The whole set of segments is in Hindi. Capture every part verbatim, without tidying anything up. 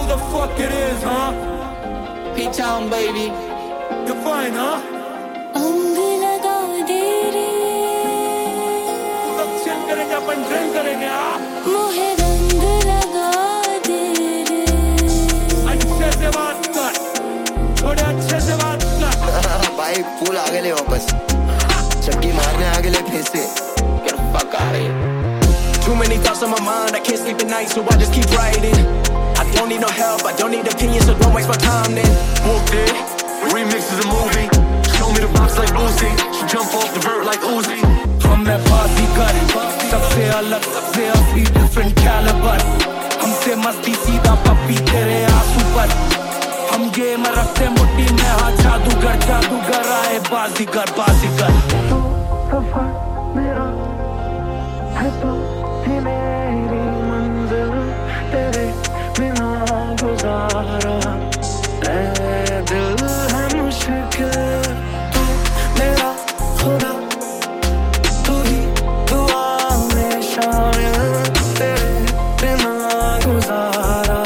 the fuck it is, huh? P-Town, baby. You're fine, huh? अंग लगा दे रे तब चिल करेंगे अपन ड्रिल करेंगे हाँ मोहे रंग लगा दे रे अच्छे से बात कर थोड़े अच्छे से बात कर भाई फूल आ गए ले वापस चक्की मारने आ गए ले फिर से Get the fuck out of here. Too many thoughts on my mind, I can't sleep at night, so I just keep writing. I don't need no help, I don't need opinions, so don't waste my time then. Walked in, remix is a movie. Show me the box like Uzi. She jump off the vert like Uzi. हम मैं बाजीगर सबसे अलग सबसे असली different caliber हमसे मस्ती सीधा पप्पी तेरे आंसू पर हम गेम रखते मुट्ठी में हाँ जादूगर जादूगर आए बाजीगर बाजीगर सफर मेरा है तो ही मेरी मंजिल तेरे बिना गुजारा ऐ दिल है मुश्किल तू मेरा खुदा तू ही दुआ में शामिल तेरे बिना गुजारा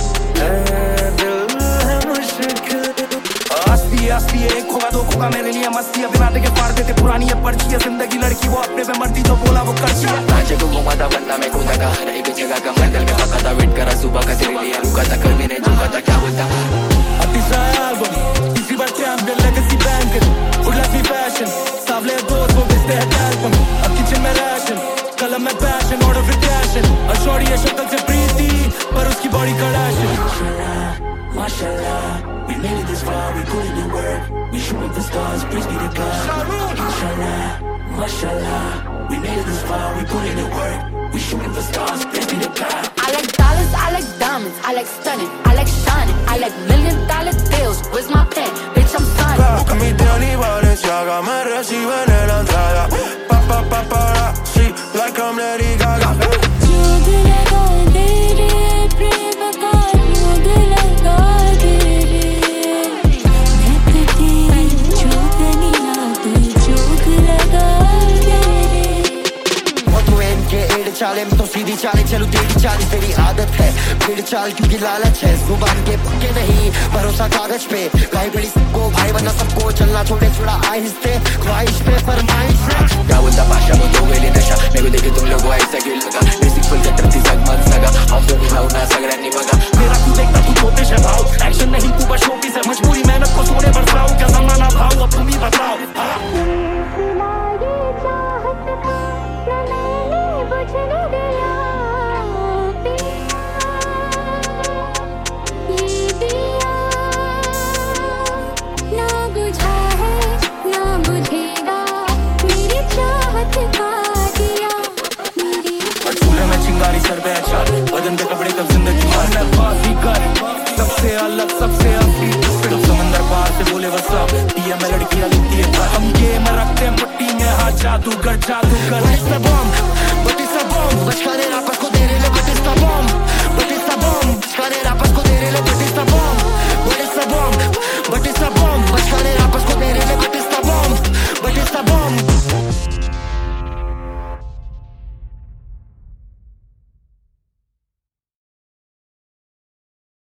ऐ दिल है मुश्किल असली असली एक होगा दो होगा मेरे लिए मस्ती है बिना के पार देते पुरानी है पर्ची है जिंदगी लड़की वो अपने पे मर्दी जो बोला वो करती है राजा को घुमाता वरना मैं कूदा का हर एक जगह का मंडल में पका था वेट करा सुबह का तेरे लिए रुका था कल मैंने झुका था क्या बोलता अतिशय एल्बम तीसरी बार champion legacy banker would like me fashion सावले दोस्त वो बेचते हैं एल्बम अब किचन में रैशन कलम में पैशन ऑर्डर फिर कैशन और शॉर्टी है शक्ल से प्रीति पर उसकी बॉडी कड़ाशन Mashallah, mashallah, we made it this far, we put in the work, we shooting for stars, praise be to God. Mashallah, mashallah, we made it this far, we put in the work, we shooting for stars, praise be to God. I like dollars, I like diamonds, I like stunning, I like shining, I like million dollar deals. Where's my pen? Bitch, I'm signing. Mi te Balenciaga me reciben en la entrada. Pa pa pa para, sí, like I'm Lady Gaga. जोग लगा दे रे प्रेम का जोग लगा दे रे धकती जोगनी ना तू जोग लगा दे रे और तू इनके एड़ चाले में तो सीधी चाले चलू तेरी चाल तेरी आदत है भीड़ चाल क्योंकि लालच है जुबान के पक्के नहीं भरोसा कागज पे गाय बड़ी सबको भाई बना सबको चलना छोड़े छोड़ा आहिस्ते ख्वाहिश पे फरमाइश है क्या बोलता पाशा वो दो वेली नशा मेरे को देखे तुम लोगों ऐसा क्यों लगा बेसिक फुल कटर थी जगमग सगा हम तो नहीं भावना सगळ्यांनी बघा मेरा तू देखता तू छोटे से भाव एक्शन नहीं तू बस शोपीस है मजबूरी मेहनत को सोने बरसाओ क्या जमाना भाव अब तुम ही बताओ चिंगारी सर पे अच्छा बदन के कपड़े तब जिंदगी मैं बाजीगर सबसे अलग सबसे असली फिर समंदर पार से बोले बस अब दिया मैं लड़कियां लिखती है हम गेम रखते हैं मुट्ठी में हाँ जादूगर जादूगर बम बटी सा बम बचकाने